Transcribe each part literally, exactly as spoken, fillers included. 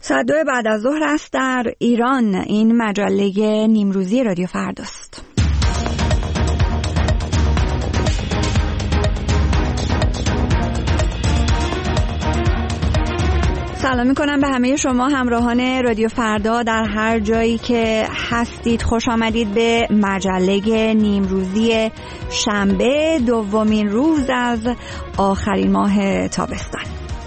ساعت دو بعد از ظهر است در ایران. این مجله نیمروزی رادیو فرداست. سلام میکنم به همه شما همراهان رادیو فردا در هر جایی که هستید. خوش آمدید به مجله نیمروزی شنبه، دومین روز از آخرین ماه تابستان.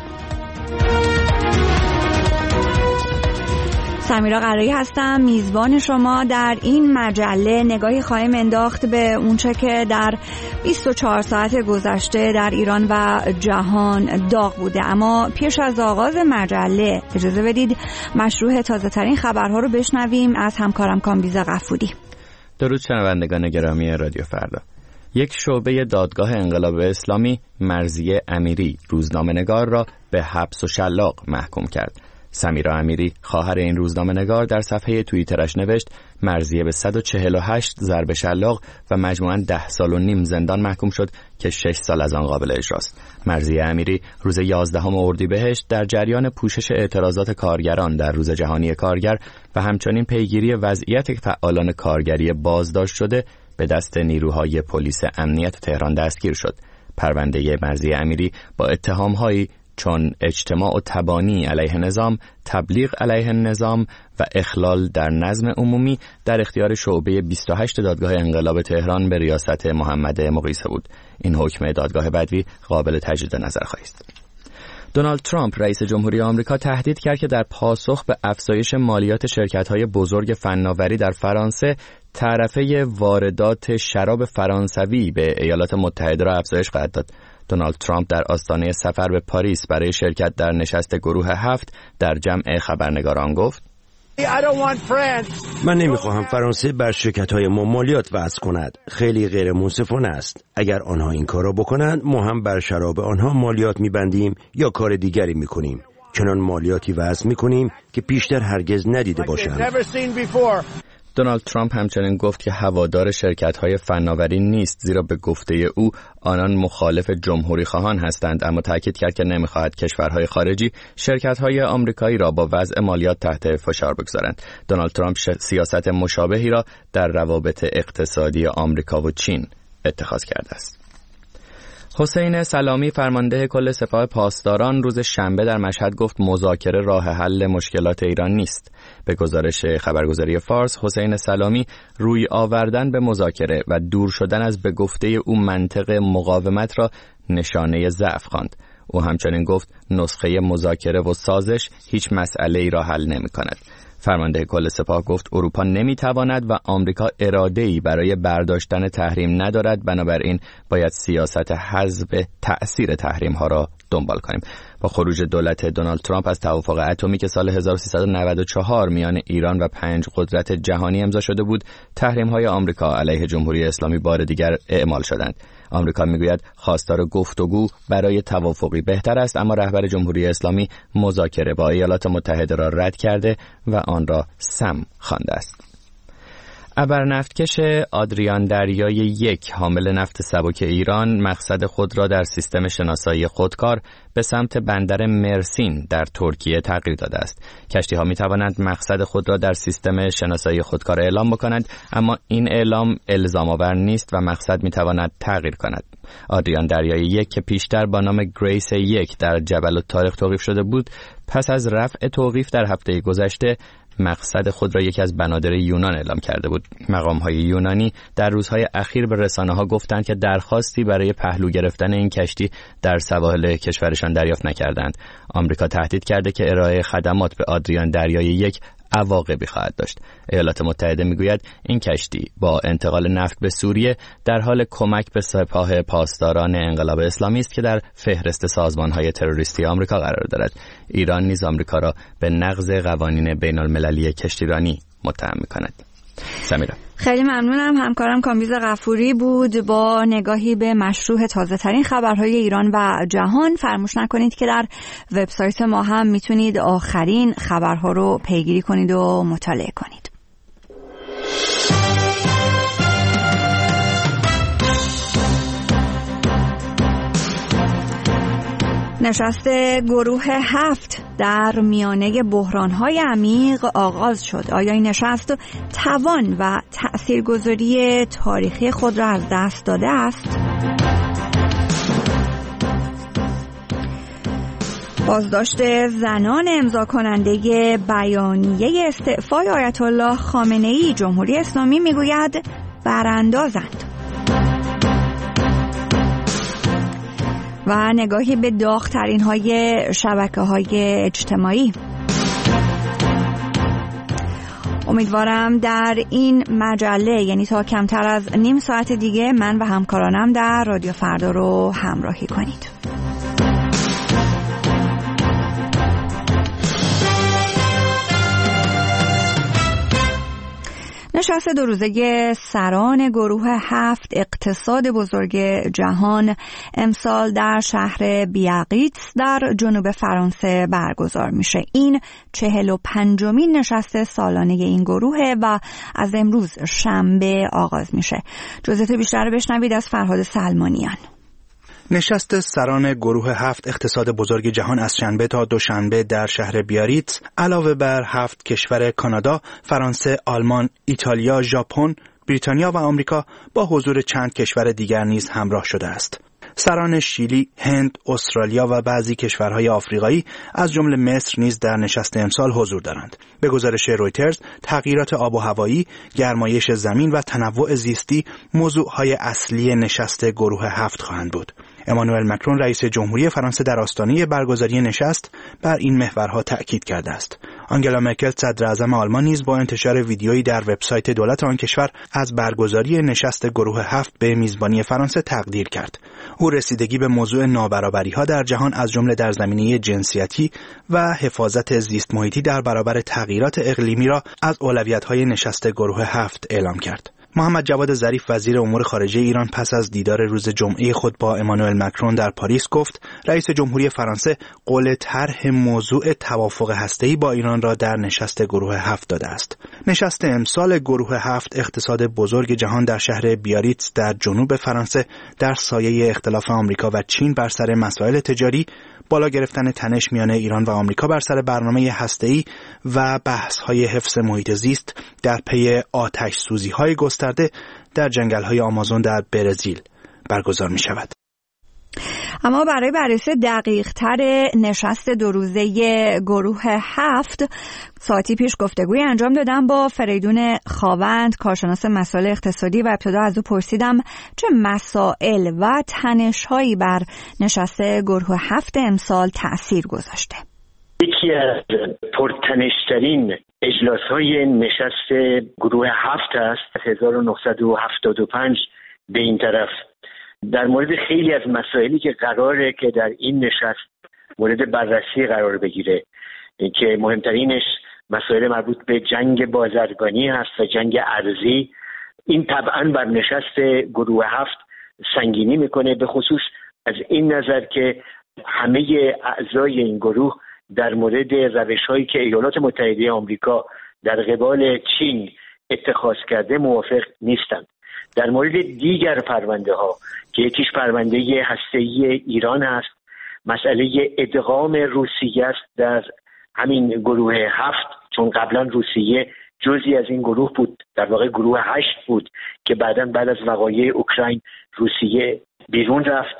سمیرا قرایی هستم، میزبان شما در این مجله. نگاهی خواهیم انداخت به اونچه که در بیست و چهار ساعت گذشته در ایران و جهان داغ بوده. اما پیش از آغاز مجله اجازه بدید مشروع تازه ترین خبرها رو بشنویم از همکارم کامبیز غفوری. درود شنوندگان گرامی رادیو فردا. یک شعبه دادگاه انقلاب اسلامی مرضیه امیری روزنامه‌نگار را به حبس و شلاق محکوم کرد. سمیرا امیری خواهر این روزنامه‌نگار در صفحه توییترش نوشت مرضیه به صد و چهل و هشت ضرب شلاق و مجموعاً ده سال و نیم زندان محکوم شد که شش سال از آن قابل اجراست. مرضیه امیری روز یازدهم اردیبهشت در جریان پوشش اعتراضات کارگران در روز جهانی کارگر و همچنین پیگیری وضعیت فعالان کارگری بازداشت شده به دست نیروهای پلیس امنیت تهران دستگیر شد. پرونده مرضیه امیری با اتهام‌هایی چون اجتماع و تبانی علیه نظام، تبلیغ علیه نظام و اخلال در نظم عمومی در اختیار شعبه بیست و هشت دادگاه انقلاب تهران به ریاست محمد مقیسه بود. این حکم دادگاه بدوی قابل تجدید نظر خواهد. دونالد ترامپ رئیس جمهوری آمریکا تهدید کرد که در پاسخ به افزایش مالیات شرکت‌های بزرگ فناوری در فرانسه تعرفه واردات شراب فرانسوی به ایالات متحده را افزایش خواهد داد. دونالد ترامپ در آستانه سفر به پاریس برای شرکت در نشست گروه هفت در جمع خبرنگاران گفت: من نمیخواهم فرانسه بر شرکت‌های ما مالیات وضع کند. خیلی غیر منصفانه است. اگر آنها این کار را بکنند ما هم بر شراب آنها مالیات میبندیم یا کار دیگری میکنیم. چنان مالیاتی وضع میکنیم که پیشتر هرگز ندیده باشند. دونالد ترامپ همچنین گفت که هوادار شرکت‌های فناوری نیست، زیرا به گفته او آنان مخالف جمهوری خواهان هستند، اما تاکید کرد که نمی‌خواهد کشورهای خارجی شرکت‌های آمریکایی را با وضع مالیات تحت فشار بگذارند. دونالد ترامپ سیاست مشابهی را در روابط اقتصادی آمریکا و چین اتخاذ کرده است. حسین سلامی فرمانده کل سپاه پاسداران روز شنبه در مشهد گفت مذاکره راه حل مشکلات ایران نیست. به گزارش خبرگزاری فارس، حسین سلامی روی آوردن به مذاکره و دور شدن از به گفته او منطق مقاومت را نشانه ضعف خواند. او همچنین گفت نسخه مذاکره و سازش هیچ مسئله ای را حل نمی کند. فرمانده کل سپاه گفت اروپا نمیتواند و آمریکا اراده‌ای برای برداشتن تحریم ندارد، بنابراین باید سیاست حذف تأثیر تحریم ها را دنبال کنیم. با خروج دولت دونالد ترامپ از توافق اتمی که سال هزار و سیصد و نود و چهار میان ایران و پنج قدرت جهانی امضا شده بود، تحریم های آمریکا علیه جمهوری اسلامی بار دیگر اعمال شدند. آمریکا میگوید خواستار گفتگو برای توافقی بهتر است، اما رهبر جمهوری اسلامی مذاکره با ایالات متحده را رد کرده و آن را سم خوانده است. ابرنفتکش آدریان دریای یک حامل نفت سبک ایران مقصد خود را در سیستم شناسایی خودکار به سمت بندر مرسین در ترکیه تغییر داده است. کشتی ها می توانند مقصد خود را در سیستم شناسایی خودکار اعلام بکنند، اما این اعلام الزام آور نیست و مقصد می تواند تغییر کند. آدریان دریای یک که پیشتر با نام گریس یک در جبل الطارق توقیف شده بود، پس از رفع توقیف در هفته گذشته مقصد خود را یکی از بنادر یونان اعلام کرده بود. مقام‌های یونانی در روزهای اخیر به رسانه‌ها گفتند که درخواستی برای پهلو گرفتن این کشتی در سواحل کشورشان دریافت نکردند. آمریکا تهدید کرده که ارائه خدمات به آدریان دریای یک عواقبی خواهد داشت. ایالات متحده میگوید این کشتی با انتقال نفت به سوریه در حال کمک به سپاه پاسداران انقلاب اسلامی است که در فهرست سازمان‌های تروریستی آمریکا قرار دارد. ایران نیز آمریکا را به نقض قوانین بین‌المللی کشتیرانی متهم می‌کند. سمیرا خیلی ممنونم. همکارم کامبیز غفوری بود با نگاهی به مشروع تازه ترین خبرهای ایران و جهان. فراموش نکنید که در وبسایت ما هم میتونید آخرین خبرها رو پیگیری کنید و مطالعه کنید. نشست گروه هفت در میانه بحران‌های عمیق آغاز شد. آیا این نشست توان و تأثیرگذاری تاریخی خود را از دست داده است؟ بازداشت زنان امضا کننده بیانیه استعفای آیت الله خامنه‌ای، جمهوری اسلامی میگوید براندازند. و نگاهی به داغ‌ترین های شبکه‌های اجتماعی. امیدوارم در این مجله، یعنی تا کمتر از نیم ساعت دیگه، من و همکارانم در رادیو فردا رو همراهی کنید. نشست دو روزه سران گروه هفت اقتصاد بزرگ جهان امسال در شهر بیاریتس در جنوب فرانسه برگزار میشه. این چهل و پنجمین نشست سالانه این گروه و از امروز شنبه آغاز میشه. جزئیات بیشتر رو بشنوید از فرهاد سلمانیان. نشست سران گروه هفت اقتصاد بزرگ جهان از شنبه تا دوشنبه در شهر بیاریتس علاوه بر هفت کشور کانادا، فرانسه، آلمان، ایتالیا، ژاپن، بریتانیا و آمریکا با حضور چند کشور دیگر نیز همراه شده است. سران شیلی، هند، استرالیا و بعضی کشورهای آفریقایی از جمله مصر نیز در نشست امسال حضور دارند. به گزارش رویترز، تغییرات آب و هوایی، گرمایش زمین و تنوع زیستی موضوعهای اصلی نشست گروه هفت خواهند بود. امانوئل مکرون رئیس جمهوری فرانسه در آستانه برگزاری نشست بر این محورها تأکید کرده است. آنگلا مرکل صدر اعظم آلمان نیز با انتشار ویدیویی در وبسایت دولت آن کشور از برگزاری نشست گروه هفت به میزبانی فرانسه تقدیر کرد. او رسیدگی به موضوع نابرابری‌ها در جهان از جمله در زمینه جنسیتی و حفاظت زیست محیطی در برابر تغییرات اقلیمی را از اولویت‌های نشست گروه هفت اعلام کرد. محمد جواد ظریف وزیر امور خارجه ایران پس از دیدار روز جمعه خود با امانوئل مکرون در پاریس گفت رئیس جمهوری فرانسه قول طرح موضوع توافق هسته‌ای با ایران را در نشست گروه هفت داده است. نشست امسال گروه هفت اقتصاد بزرگ جهان در شهر بیاریتس در جنوب فرانسه در سایه اختلاف آمریکا و چین بر سر مسائل تجاری، بالا گرفتن تنش میان ایران و آمریکا بر سر برنامه هسته‌ای و بحث‌های حفظ محیط زیست در پی آتش سوزی‌های گسترده در جنگل‌های آمازون در برزیل برگزار می‌شود. اما برای بررسی دقیق‌تر نشست دو روزه گروه هفت ساعتی پیش گفتگوی انجام دادم با فریدون خاوند، کارشناس مسائل اقتصادی، و ابتدا از او پرسیدم چه مسائل و تنش‌هایی بر نشست گروه هفت امسال تأثیر گذاشته. یکی از پرتنش‌ترین اجلاس‌های نشست گروه هفت است. هزار و نهصد و هفتاد و پنج به این طرف در مورد خیلی از مسائلی که قراره که در این نشست مورد بررسی قرار بگیره که مهمترینش مسائل مربوط به جنگ بازرگانی هست و جنگ ارزی، این طبعا بر نشست گروه هفت سنگینی میکنه، به خصوص از این نظر که همه اعضای این گروه در مورد روش‌هایی که ایالات متحده آمریکا در قبال چین اتخاذ کرده موافق نیستند. در مورد دیگر پرونده ها که یکیش پرونده هسته‌ای ایران است، مسئله ادغام روسیه است در همین گروه هفت، چون قبلا روسیه جزئی از این گروه بود، در واقع گروه هشت بود که بعداً بعد از وقایع اوکراین روسیه بیرون رفت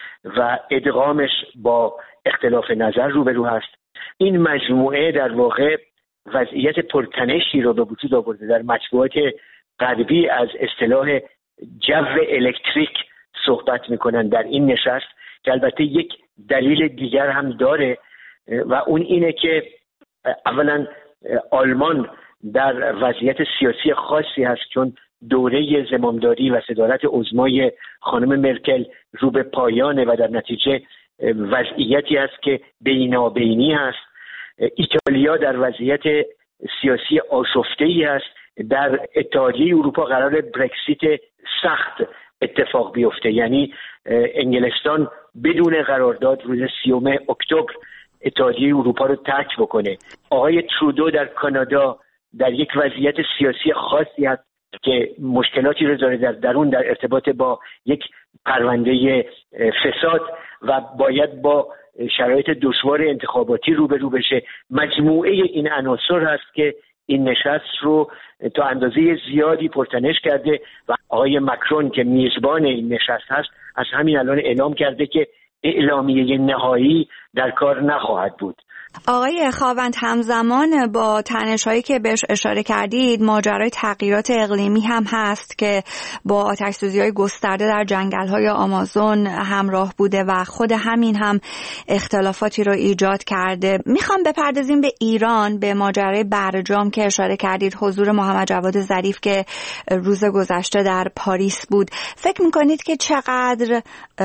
و ادغامش با اختلاف نظر روبرو هست. این مجموعه در واقع وضعیت پرتنشی رو به وجود آورده. در مطبوعات غربی از اصطلاح جو الکتریک صحبت میکنن در این نشست که البته یک دلیل دیگر هم داره و اون اینه که اولا آلمان در وضعیت سیاسی خاصی هست، چون دوره زمامداری و صدارت عظمای خانم مرکل رو به پایانه و در نتیجه وضعیتی است که بینابینی هست. ایتالیا در وضعیت سیاسی آشفته‌ای است. در اتحادیه اروپا قرار برکسیت سخت اتفاق بیفته، یعنی انگلستان بدون قرارداد روز سیوم اکتبر اتحادیه اروپا رو ترک بکنه. آقای ترودو در کانادا در یک وضعیت سیاسی خاصی هست که مشکلاتی رو داره در درون در ارتباط با یک پرونده فساد و باید با شرایط دشوار انتخاباتی روبرو بشه. مجموعه این عناصر هست که این نشست رو تا اندازه زیادی پرتنش کرده و آقای مکرون که میزبان این نشست هست از همین الان اعلام کرده که اعلامیه نهایی در کار نخواهد بود. آقای خاوند، همزمان با تنش‌هایی که بهش اشاره کردید ماجرای تغییرات اقلیمی هم هست که با آتش‌سوزی‌های گسترده در جنگل‌های آمازون همراه بوده و خود همین هم اختلافاتی رو ایجاد کرده. میخوام بپردازیم به ایران، به ماجرای برجام که اشاره کردید، حضور محمد جواد ظریف که روز گذشته در پاریس بود. فکر می‌کنید که چقدر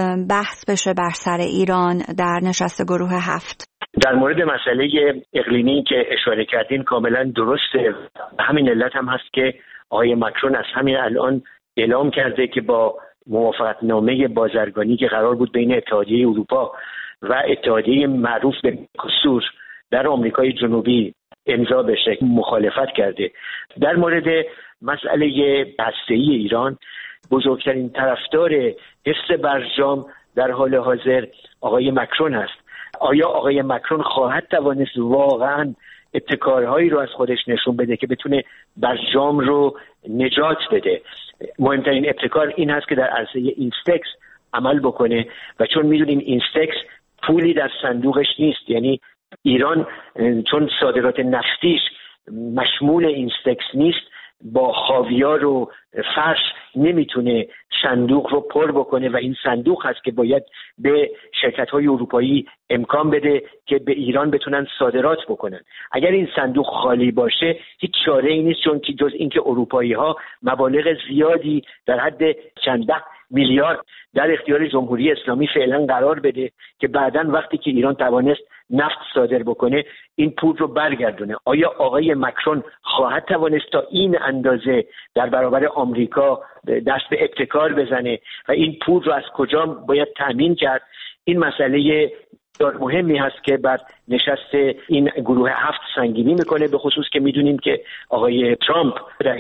بحث بشه بر سر ایران در نشست گروه هفت؟ در مورد مسئله اقلیمی که اشاره کردین کاملا درسته. همین علت هم هست که آقای مکرون از همین الان اعلام کرده که با موافقتنامه بازرگانی که قرار بود بین اتحادیه اروپا و اتحادیه معروف به مکسور در آمریکای جنوبی امضا بشه مخالفت کرده. در مورد مسئله هسته‌ای ایران بزرگترین طرفدار حفظ برجام در حال حاضر آقای مکرون است. آیا آقای مکرون خواهد توانست واقعا ابتکارهایی رو از خودش نشون بده که بتونه برجام رو نجات بده؟ مهمترین ابتکار این هست که در عرصه اینستکس عمل بکنه و چون میدونیم اینستکس پولی در صندوقش نیست، یعنی ایران چون صادرات نفتیش مشمول اینستکس نیست با خاویار و فرش نمیتونه صندوق رو پر بکنه و این صندوق هست که باید به شرکت‌های اروپایی امکان بده که به ایران بتونن صادرات بکنن. اگر این صندوق خالی باشه هیچ چاره‌ای نیست چون که جز اینکه اروپایی‌ها مبالغ زیادی در حد چند ده میلیارد در اختیار جمهوری اسلامی فعلا قرار بده که بعداً وقتی که ایران توانست نفت صادر بکنه این پول رو برگردونه. آیا آقای مکرون خواهد توانست تا این اندازه در برابر آمریکا دست به ابتکار بزنه و این پول رو از کجا باید تامین کرد؟ این مسئله مهمی هست که بر نشست این گروه هفت سنگینی میکنه، به خصوص که میدونیم که آقای ترامپ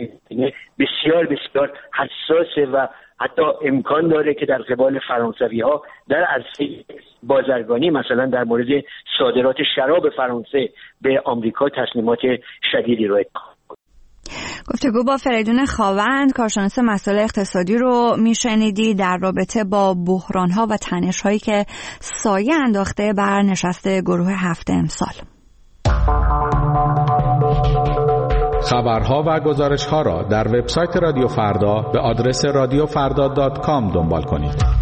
بسیار بسیار حساسه و حتی امکان داره که در قبال فرانسوی ها در عرصه بازرگانی مثلا در مورد صادرات شراب فرانسه به آمریکا تصمیمات شدیدی رو اتخاذ کنه. گفتگو با فریدون خاوند، کارشناس مسائل اقتصادی رو میشنیدی در رابطه با بحران‌ها و تنش‌هایی که سایه انداخته بر نشست گروه هفت امسال. خبرها و گزارش‌ها را در وبسایت رادیو فردا به آدرس رادیو فردا دات کام دنبال کنید.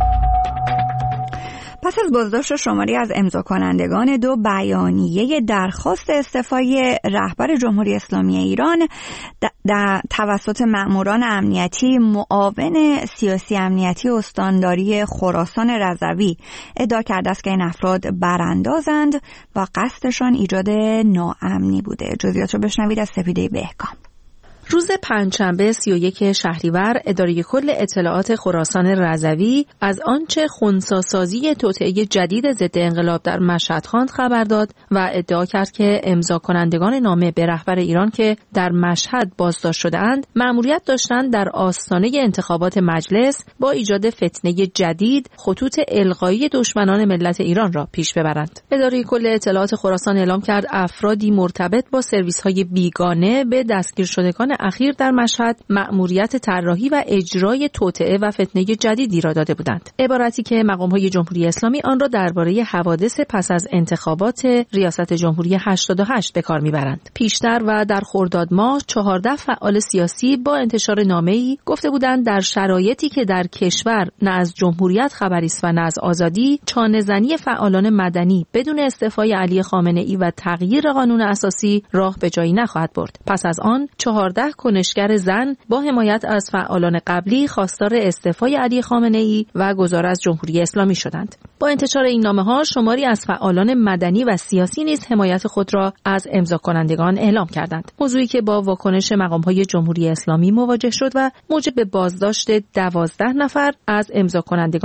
پس از بازداشت شماری از امضا کنندگان دو بیانیه درخواست استعفای رهبر جمهوری اسلامی ایران در توسط مأموران امنیتی، معاون سیاسی امنیتی استانداری خراسان رضوی ادعا کرده است که این افراد براندازند و قصدشان ایجاد ناامنی بوده. جزئیات رو بشنوید از سپیده بهکام. روز پنجشنبه سی و یک شهریور اداره کل اطلاعات خراسان رضوی از آنچه خنثی‌سازی توطئه جدید ضد انقلاب در مشهد خواند خبر داد و ادعا کرد که امضا کنندگان نامه به رهبر ایران که در مشهد بازداشت شده‌اند مأموریت داشتند در آستانه انتخابات مجلس با ایجاد فتنه جدید خطوط الغایی دشمنان ملت ایران را پیش ببرند. اداره کل اطلاعات خراسان اعلام کرد افرادی مرتبط با سرویس‌های بیگانه به دستگیر شدگان اخیر در مشهد مأموریت طراحی و اجرای توطئه و فتنه جدیدی را داده بودند. عبارتی که مقام‌های جمهوری اسلامی آن را درباره حوادث پس از انتخابات ریاست جمهوری هشتاد و هشت به کار می‌برند. پیشتر و در خرداد ماه چهارده فعال سیاسی با انتشار نامه‌ای گفته بودند در شرایطی که در کشور نه از جمهوریت خبری است و نه از آزادی، چانه‌زنی فعالان مدنی بدون استعفای علی خامنه‌ای و تغییر قانون اساسی راه به جایی نخواهد برد. پس از آن چهارده کنشگر زن با حمایت از فعالان قبلی خواستار استعفای علی خامنه‌ای و گذار از جمهوری اسلامی شدند. با انتشار این نامه‌ها شماری از فعالان مدنی و سیاسی نیز حمایت خود را از امضا کنندگان اعلام کردند. موضوعی که با واکنش مقام‌های جمهوری اسلامی مواجه شد و موجب بازداشت دوازده نفر از امضا کنندگان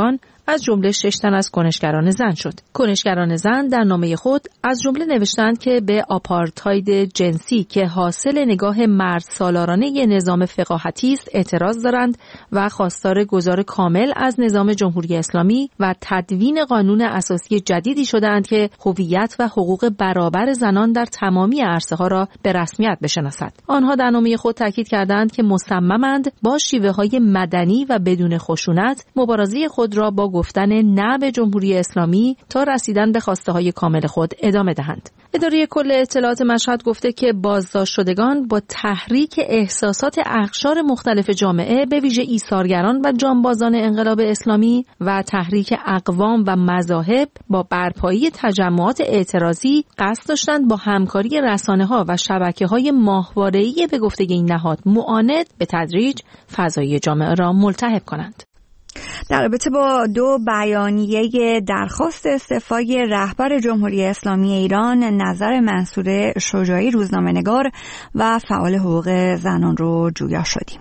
از جمله شش تن از کنشگران زن شد. کنشگران زن در نامه خود از جمله نوشتند که به آپارتاید جنسی که حاصل نگاه مرد سالارانه نظام فقاهتی است اعتراض دارند و خواستار گذار کامل از نظام جمهوری اسلامی و تدوین قانون اساسی جدیدی شدند که هویت و حقوق برابر زنان در تمامی عرصه‌ها را به رسمیت بشناسد. آنها در نامه خود تاکید کردند که مصممند با شیوه‌های مدنی و بدون خشونت مبارزه خود را با گفتن نه به جمهوری اسلامی تا رسیدن به خواسته‌های کامل خود ادامه دهند. اداره کل اطلاعات مشهد گفته که بازداشت شدگان با تحریک احساسات اقشار مختلف جامعه به ویژه ایثارگران و جانبازان انقلاب اسلامی و تحریک اقوام و مذاهب با برپایی تجمعات اعتراضی قصد داشتند با همکاری رسانه‌ها و شبکه‌های ماهواره‌ای به گفته این نهاد معاند به تدریج فضای جامعه را ملتهب کنند. در رابطه با دو بیانیه درخواست استعفای رهبر جمهوری اسلامی ایران، نظر منصور شجاعی روزنامه‌نگار و فعال حقوق زنان رو جویا شدیم.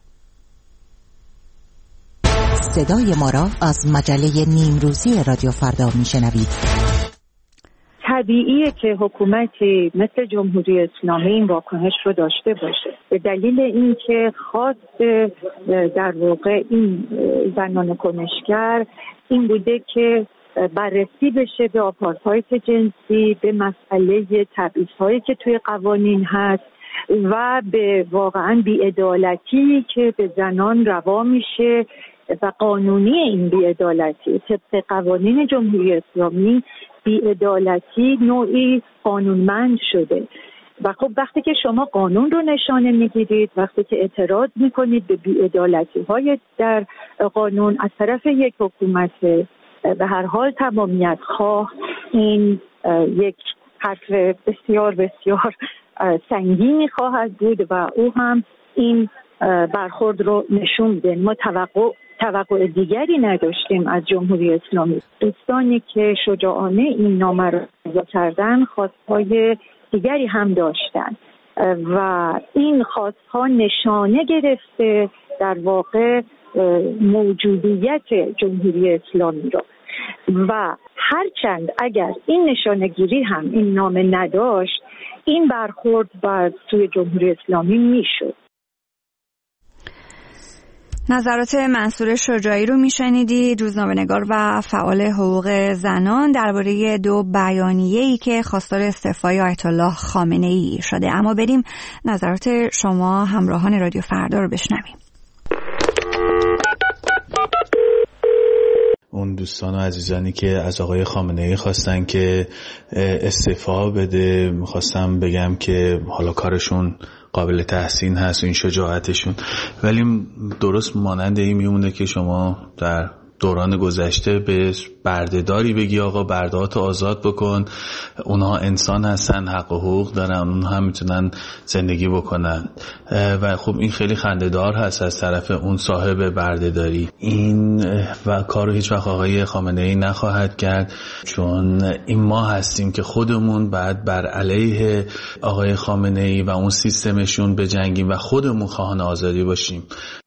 صدای ما را از مجله نیمروزی رادیو فردا میشنوید. طبیعیه که حکومتی مثل جمهوری اسلامی این واکنش رو داشته باشه، به دلیل اینکه خواست در واقع این زنان کنشگر این بوده که بررسی بشه به آپارتاید جنسی، به مسئله تبعیض‌هایی که توی قوانین هست و به واقعا بی‌عدالتی که به زنان روا میشه و قانونی این بی‌عدالتی طبق قوانین جمهوری اسلامی بی‌عدالتی نوعی قانونمند شده و خب وقتی که شما قانون رو نشانه میگیرید، وقتی که اعتراض میکنید به بی‌عدالتی‌های در قانون از طرف یک حکومت به هر حال تمامیت خواه، این یک حرف بسیار بسیار سنگینی خواهد بود و او هم این برخورد رو نشون میده. ما توقع توقع دیگری نداشتیم از جمهوری اسلامی. دوستانی که شجاعانه این نامه را امضا کردن خواستهای دیگری هم داشتن و این خواستها نشانه گرفته در واقع موجودیت جمهوری اسلامی را و هرچند اگر این نشانه گیری هم این نامه نداشت، این برخورد بر سوی جمهوری اسلامی میشد. نظرات منصور شجاعی رو میشنیدید، روزنامه‌نگار و فعال حقوق زنان درباره دو بیانیه‌ای که خواستار استعفای آیت الله خامنه‌ای شده. اما بریم نظرات شما همراهان رادیو فردا رو بشنویم. اون دوستان و عزیزانی که از آقای خامنه‌ای خواستن که استعفا بده، میخواستم بگم که حالا کارشون قابل تحسین هست و این شجاعتشون، ولی درست مانند این میمونه که شما در دوران گذشته به بردهداری بگی آقا بردهاتو آزاد بکن، اونها انسان هستن، حق و حقوق دارن، اونها هم میتونن زندگی بکنن و خب این خیلی خنده‌دار هست از طرف اون صاحب بردهداری. این و کارو هیچ وقت آقای خامنه‌ای نخواهد کرد، چون این ما هستیم که خودمون بعد بر علیه آقای خامنه‌ای و اون سیستمشون بجنگیم و خودمون خواهان آزادی باشیم.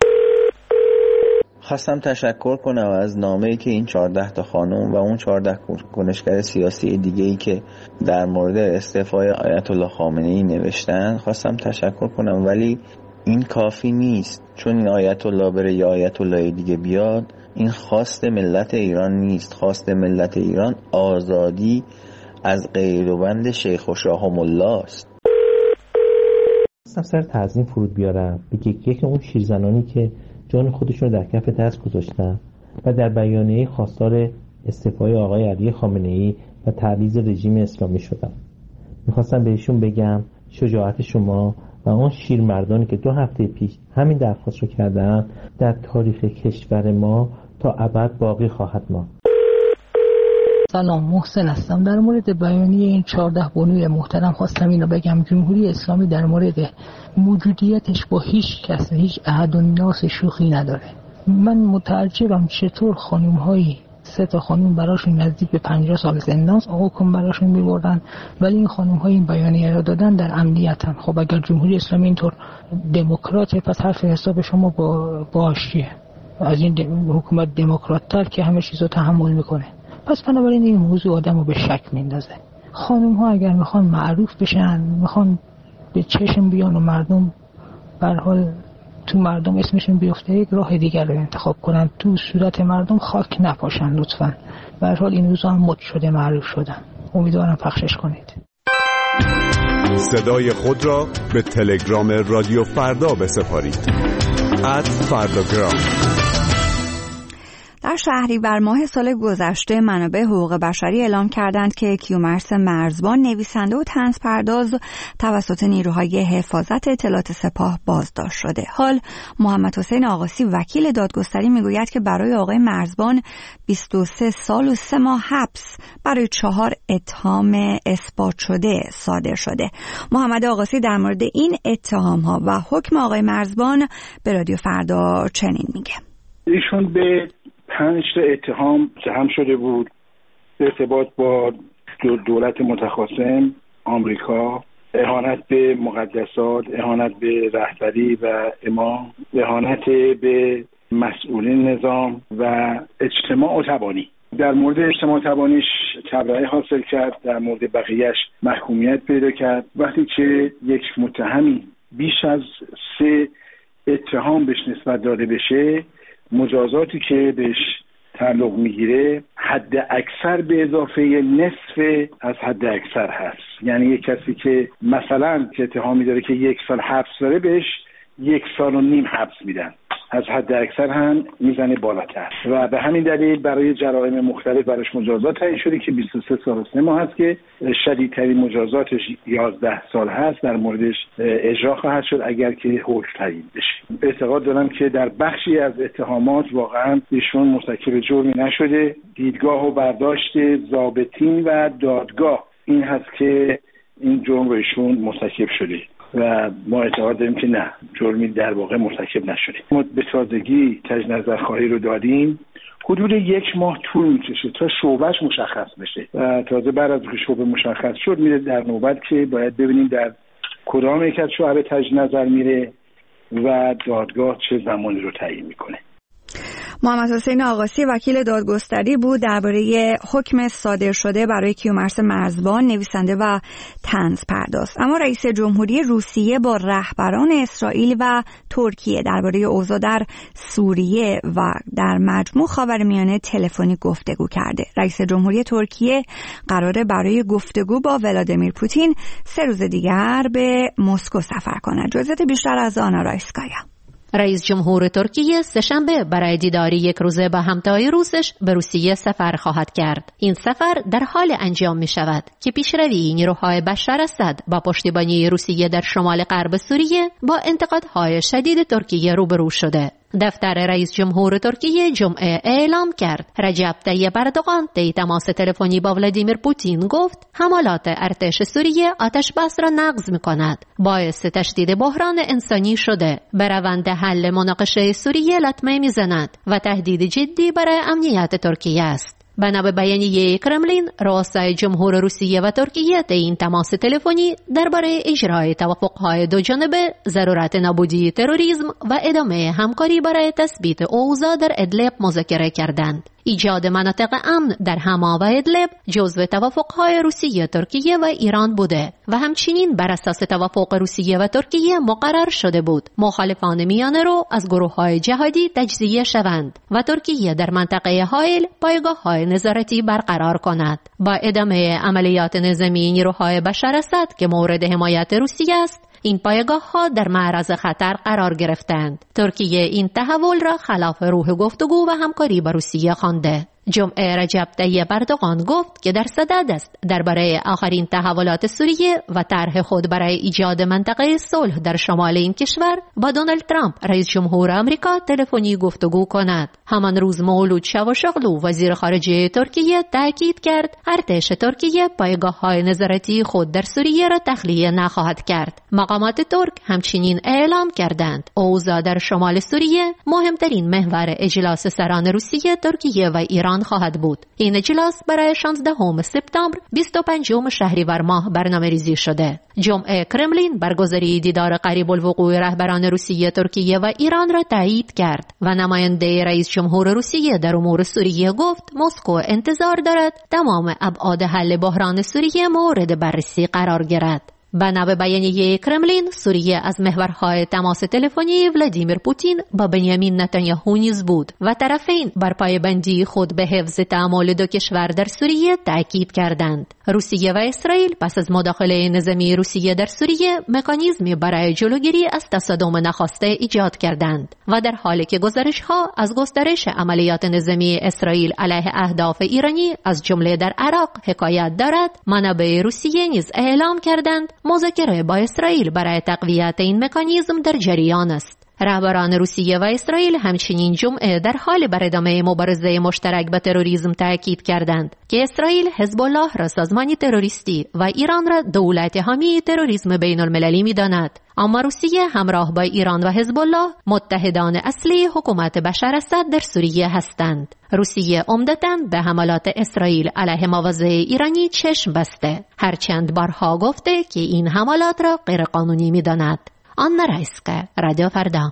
خواستم تشکر کنم از نامه‌ای که این چهارده تا خانم و اون چهارده کنشگر سیاسی دیگه‌ای که در مورد استعفای آیت الله خامنه‌ای نوشتن خواستم تشکر کنم، ولی این کافی نیست، چون این آیت الله بره یا آیت الله دیگه بیاد، این خواست ملت ایران نیست. خواست ملت ایران آزادی از قید و بند شیخ و شاهم الله است. خواستم سر تعظیم فرود بیارم به یکی اون شیرزنانی که جان خودشون رو در کف دست گذاشتن و در بیانیه خواستار استعفای آقای علی خامنه‌ای و تعویض رژیم اسلامی شدن. میخواستم بهشون بگم شجاعت شما و اون شیرمردانی که دو هفته پیش همین درخواست رو کردن در تاریخ کشور ما تا ابد باقی خواهد ماند. سلام، محسن هستم. در مورد بیانیه این چهارده بانوی محترم خواستم اینو بگم. جمهوری اسلامی در مورد موجودیتش با هیچ کس هیچ احد و ناس شوخی نداره. من متعجبم چطور خانم هایی سه تا خانم براشون نزدیک به پنجاه سال زندان حکم براشون می‌بردن، ولی این خانم ها این بیانیه رو دادن در امنیتن. خب اگر جمهوری اسلامی اینطور دموکراته، پس حرف حساب شما با باش چیه؟ از این حکومت دموکرات تر که همه چیزو تحمل میکنه. پس بنابراین این موضوع آدمو به شک میندازه. خانم ها اگر میخوان معروف بشن، میخوان به چشم بیان و مردم به هر حال تو مردم اسمشون بیفته، یک راه دیگر رو انتخاب کنن، تو صورت مردم خاک نپاشن لطفاً. به هر حال این روزا هم مد شده، معروف شدن. امیدوارم پخشش کنید. صدای خود را به تلگرام رادیو فردا بسپارید. ات فرداگرام. در شهریور ماه سال گذشته منابع حقوق بشری اعلام کردند که کیومرث مرزبان، نویسنده و طنزپرداز، توسط نیروهای حفاظت اطلاعات سپاه بازداشت شده. حال محمد حسین آقاسی وکیل دادگستری میگوید که برای آقای مرزبان بیست و سه سال و سه ماه حبس برای چهار اتهام اثبات شده صادر شده. محمد آقاسی در مورد این اتهام ها و حکم آقای مرزبان به رادیو فردا چنین میگه. ایشون به پنج تا اتهام متهم شده بود به ارتباط با دولت متخاصم آمریکا، اهانت به مقدسات، اهانت به رهبری و امام، اهانت به مسئولین نظام و اجتماع تبانی. در مورد اجتماع تبانیش تبرئه حاصل کرد، در مورد بقیهش محکومیت پیدا کرد. وقتی که یک متهمی بیش از سه اتهام بهش نسبت داده بشه، مجازاتی که بهش تعلق میگیره حد اکثر به اضافه نصف از حد اکثر هست. یعنی یک کسی که مثلا که اتهامی داره که یک سال حبس داره، بهش یک سال و نیم حبس میدن، از حد اکثر هم میزنه بالاتر. و به همین دلیل برای جرائم مختلف براش مجازات تعیین شده که بیست و سه سال و سه ماه هست که شدیدترین مجازاتش یازده سال هست. در موردش اجرا خواهد شد اگر که حکم تعیین بشه. اعتقاد دارم که در بخشی از اتهامات واقعا ایشون مرتکب جرمی نشده. دیدگاه و برداشت ضابطین و دادگاه این هست که این جرم رو ایشون مرتکب شده و ما اعتقاد داریم که نه، جرمی در واقع مرتکب نشده. ما به تازگی تجنظرخواهی رو دادیم، حدود یک ماه طول میکشه تا شعبهش مشخص بشه و تازه بعد از که شعبه مشخص شد میره در نوبت که باید ببینیم در کدام یک از شعبه تجنظر میره و دادگاه چه زمانی رو تعیین میکنه. محمد حسین آقاسی وکیل دادگستری بود درباره حکم صادر شده برای کیومرث مرزبان، نویسنده و طنزپرداز. اما رئیس جمهوری روسیه با رهبران اسرائیل و ترکیه درباره اوضاع در سوریه و در مجموع خاورمیانه تلفنی گفتگو کرده. رئیس جمهوری ترکیه قراره برای گفتگو با ولادیمیر پوتین سه روز دیگر به مسکو سفر کند. جزئیات بیشتر از آنا رایسکایا. رئیس جمهور ترکیه سه‌شنبه برای دیداری یک روزه با همتای روسش به روسیه سفر خواهد کرد. این سفر در حال انجام می شود که پیشروی نیروهای بشار اسد با پشتیبانی روسیه در شمال غرب سوریه با انتقادهای شدید ترکیه روبرو شده. دفتر رئیس جمهور ترکیه جمعه اعلام کرد رجب طیب اردوغان طی تماس تلفنی با ولادیمیر پوتین گفت حملات ارتش سوریه آتش بس را نقض می‌کند، باعث تشدید بحران انسانی شده، به روند حل مناقشه سوریه لطمه می‌زند و تهدید جدی برای امنیت ترکیه است. بنا به بیانیه کرملین، رؤسای جمهور روسیه و ترکیه طی این تماس تلفنی درباره اجرای توافق‌های دو جانبه، ضرورت نابودی تروریسم و ادامه همکاری برای تثبیت اوضاع در ادلب مذاکره کردند. ایجاد مناطق امن در حما و ادلب جزو توافق‌های روسیه، ترکیه و ایران بوده و همچنین بر اساس توافق روسیه و ترکیه مقرر شده بود مخالفان میانه رو از گروه‌های جهادی تجزیه شوند و ترکیه در منطقه حائل پایگاه‌های نظارتی برقرار کند. با ادامه عملیات نظامی نیروهای بشار اسد که مورد حمایت روسیه است، این پایگاه‌ها در معرض خطر قرار گرفتند. ترکیه این تحول را خلاف روح گفتگو و همکاری با روسیه خوانده. جمعه رجب طیب اردوغان گفت که در صدد است درباره آخرین تحولات سوریه و طرح خود برای ایجاد منطقه صلح در شمال این کشور با دونالد ترامپ رئیس جمهور آمریکا تلفنی گفتگو کند. همان روز مولود چاوشاغلو وزیر خارجه ترکیه تاکید کرد ارتش ترکیه پایگاه‌های نظارتی خود در سوریه را تخلیه نخواهد کرد. مقامات ترک همچنین اعلام کردند اوضاع در شمال سوریه مهمترین محور اجلاس سران روسیه، ترکیه و ایران ایران خواهد بود. این اجلاس برای شانزدهم سپتامبر بیست و پنجم شهریور ماه برنامه‌ریزی شده. جمعه کرملین برگزاری دیدار قریب الوقوع رهبران روسیه، ترکیه و ایران را تایید کرد و نماینده رئیس جمهور روسیه در امور سوریه گفت مسکو انتظار دارد تمام ابعاد حل بحران سوریه مورد بررسی قرار گیرد. بنا به بیانیه کرملین، سوریه از محورهای تماس تلفنی ولادیمیر پوتین با بنیامین نتانیاهو نیز بود و طرفین بر پایبندی خود به حفظ تعامل دو کشور در سوریه تاکید کردند. روسیه و اسرائیل پس از مداخله نظامی روسیه در سوریه مکانیزمی برای جلوگیری از تصادم ناخواسته ایجاد کردند و در حالی که گزارش‌ها از گسترش عملیات نظامی اسرائیل علیه اهداف ایرانی از جمله در عراق حکایت دارد، منابع روسیه نیز اعلام کردند مذاکره با اسرائیل برای تقویت این مکانیزم در جریان است. رهبران روسیه و اسرائیل همچنین جمعه در حال بر ادامه مبارزه مشترک با تروریسم تاکید کردند که اسرائیل حزب الله را سازمانی تروریستی و ایران را دولت حامی تروریسم بین المللی می‌داند. اما روسیه همراه با ایران و حزب الله متحدان اصلی حکومت بشار اسد در سوریه هستند. روسیه عمدتاً به حملات اسرائیل علیه مواضع ایرانی چشم بسته، هرچند بارها گفته که این حملات را غیرقانونی می‌داند. آنا رایسکه، رادیو فردا.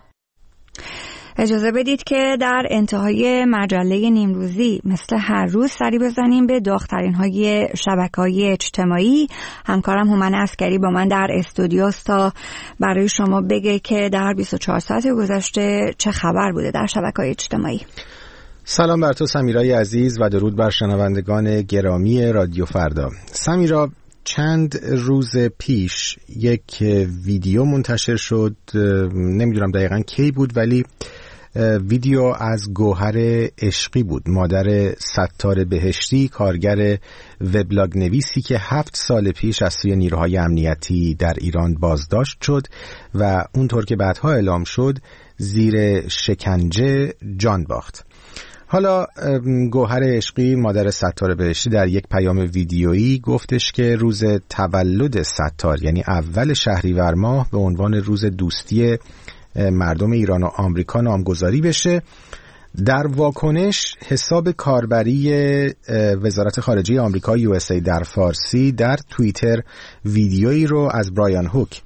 اجازه بدید که در انتهای مجله نیمروزی مثل هر روز سری بزنیم به داغ‌ترین های شبکه‌های اجتماعی. همکارم هومن عسکری با من در استودیوست تا برای شما بگه که در بیست و چهار ساعت گذشته چه خبر بوده در شبکه‌های اجتماعی. سلام بر تو سمیرای عزیز و درود بر شنوندگان گرامی رادیو فردا. سمیرا، چند روز پیش یک ویدیو منتشر شد، نمیدونم دقیقاً کی بود، ولی ویدیو از گوهر عشقی بود، مادر ستار بهشتی، کارگر وبلاگ نویسی که هفت سال پیش از سوی نیروهای امنیتی در ایران بازداشت شد و اونطور که بعدها اعلام شد زیر شکنجه جان باخت. حالا گوهر عشقی، مادر ستار بهشتی، در یک پیام ویدیویی گفتش که روز تولد ستار، یعنی اول شهریور ماه، به عنوان روز دوستی مردم ایران و آمریکا نامگذاری بشه. در واکنش حساب کاربری وزارت خارجه آمریکا یو اس ای در فارسی در توییتر ویدیویی رو از برایان هوک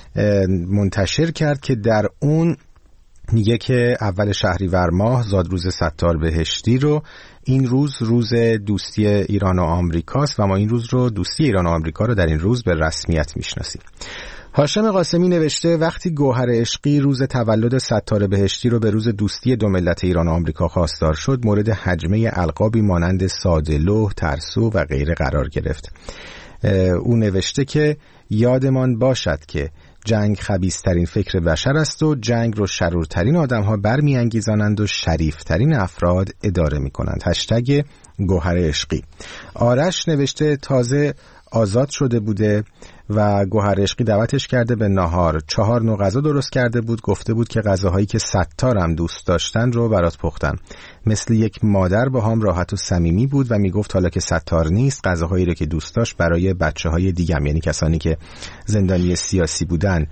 منتشر کرد که در اون میگه که اول شهریور ماه زادروز ستار بهشتی رو، این روز روز دوستی ایران و آمریکاست و ما این روز رو، دوستی ایران و آمریکا رو در این روز به رسمیت میشناسیم. هاشم قاسمی نوشته وقتی گوهر عشقی روز تولد ستار بهشتی رو به روز دوستی دو ملت ایران و آمریکا خواستار شد، مورد هجمه القابی مانند ساده‌لوح، ترسو و غیره قرار گرفت. او نوشته که یادمان باشد که جنگ خبیث‌ترین فکر بشر است و جنگ رو شرورترین آدم‌ها برمی‌انگیزانند و شریفترین افراد اداره می‌کنند. هشتگ گوهر عشقی. آرش نوشته تازه آزاد شده بوده و گوهر عشقی دعوتش کرده به ناهار. چهار نوع غذا درست کرده بود، گفته بود که غذاهایی که ستارم دوست داشتن رو برات پختم. مثل یک مادر با هم راحت و صمیمی بود و میگفت حالا که ستار نیست، غذاهایی رو که دوست داشت برای بچه‌های دیگم، یعنی کسانی که زندانی سیاسی بودن،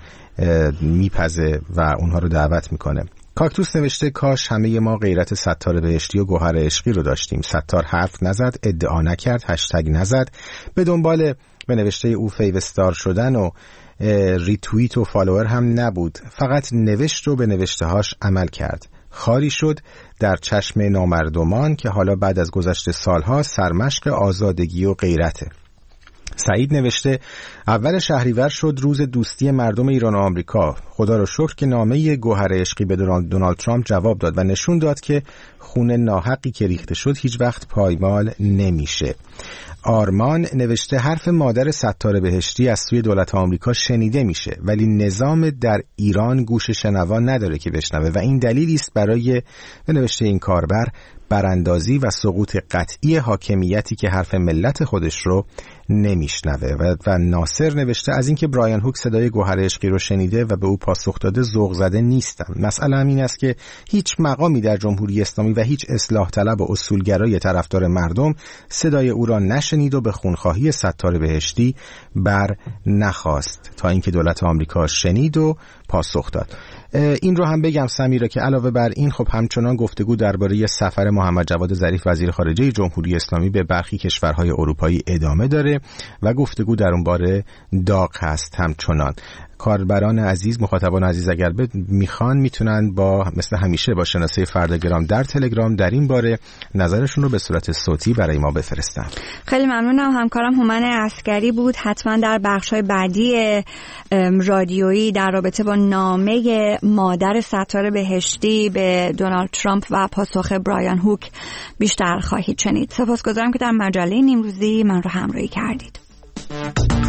میپزه و اونها رو دعوت میکنه. کاکتوس نوشته کاش همه ما غیرت ستار بهشتی و گوهر عشقی رو داشتیم. ستار حرف نزد، ادعا نکرد، هشتگ نزد، به دنبال به نوشته او فیوستار شدن و ریتویت و فالوور هم نبود، فقط نوشت و به نوشتهاش عمل کرد. خاری شد در چشم نامردمان که حالا بعد از گذشت سالها سرمشق آزادگی و غیرته. سعید نوشته اول شهریور شد روز دوستی مردم ایران و آمریکا. خدا رو شکر که نامه گوهر عشقی به دونالد ترامپ جواب داد و نشون داد که خون ناحقی که ریخته شد هیچ وقت پایمال نمیشه. آرمان نوشته حرف مادر ستار بهشتی از سوی دولت آمریکا شنیده میشه ولی نظام در ایران گوش شنوا نداره که بشنوه و این دلیلی است برای به نوشته این کاربر براندازی و سقوط قطعی حاکمیتی که حرف ملت خودش رو نمیشنوه. و, و ناصر نوشته از اینکه برایان هوک صدای گوهر عشقی رو شنیده و به او پاسخ داده ذوق زده نیستم. مسئله هم این است که هیچ مقامی در جمهوری اسلامی و هیچ اصلاح طلب و اصولگرای طرفدار مردم صدای او را نشنید و به خونخواهی ستار بهشتی بر نخواست تا اینکه دولت آمریکا شنید و پاسخ داد. این رو هم بگم سمیرا که علاوه بر این خب همچنان گفتگو درباره سفر محمد جواد ظریف وزیر خارجه جمهوری اسلامی به برخی کشورهای اروپایی ادامه داره و گفتگو در اون باره داغ هست همچنان. کاربران عزیز، مخاطبان عزیز اگر میخوان میتونن با مثل همیشه با شناسه فرداگرام در تلگرام در این باره نظرشون رو به صورت صوتی برای ما بفرستن. خیلی ممنونم. همکارم هومن عسکری بود. حتما در بخش‌های بعدی رادیویی در رابطه با نامه مادر ستاره بهشتی به دونالد ترامپ و پاسخ برایان هوک بیشتر خواهید شنید. سپاسگزارم که در مجله نیمروزی من رو همراهی کردید.